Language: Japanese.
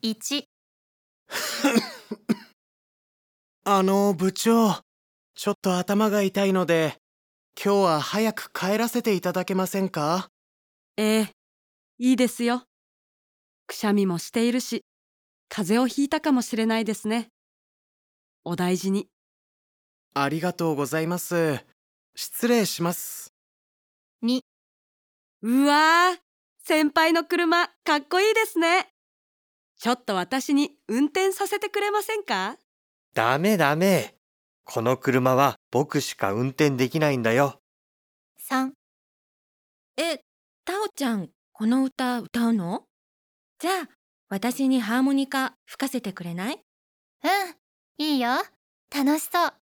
1、 部長、ちょっと頭が痛いので、今日は早く帰らせていただけませんか？ ええ、いいですよ。くしゃみもしているし、風邪をひいたかもしれないですね。お大事に。 ありがとうございます。失礼します。 2、 うわー、先輩の車、かっこいいですね。ちょっと私に運転させてくれませんか？ ダメダメ。この車は僕しか運転できないんだよ。 3、 タオちゃん、この歌歌うの？じゃあ、私にハーモニカ吹かせてくれない？ いいよ。楽しそう。